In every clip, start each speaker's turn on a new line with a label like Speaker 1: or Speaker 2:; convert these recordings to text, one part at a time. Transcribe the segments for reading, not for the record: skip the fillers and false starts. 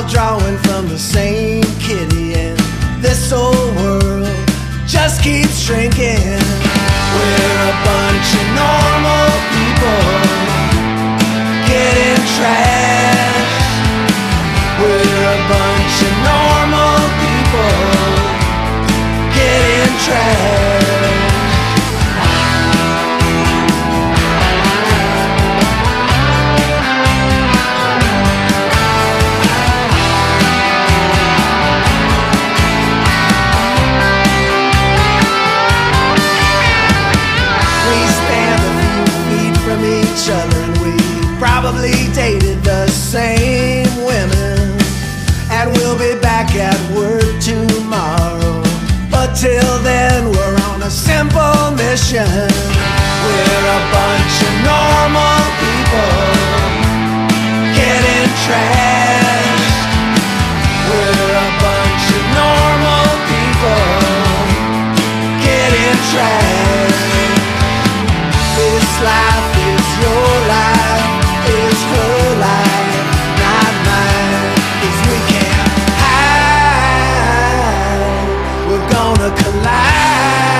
Speaker 1: drawing from the same kitty, and this old world just keeps shrinking. We're a bunch of normal people getting trashed. We're a bunch of normal people getting trashed. Each other, and we probably dated the same women, and we'll be back at work tomorrow. But till then, we're on a simple mission. We're a bunch of normal people getting trashed. We're a bunch of normal people getting trashed. This life is your life, is her life, not mine. 'Cause we can't hide, we're gonna collide.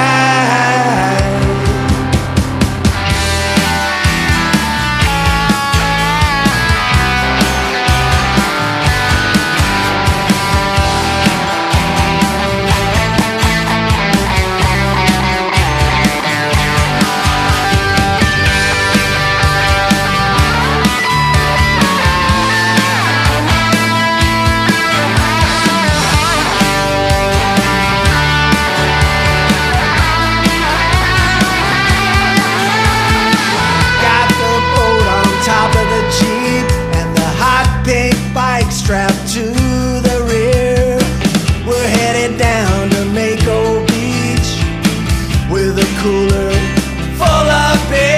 Speaker 1: Strapped to the rear, we're headed down to Mako Beach with a cooler full of beer.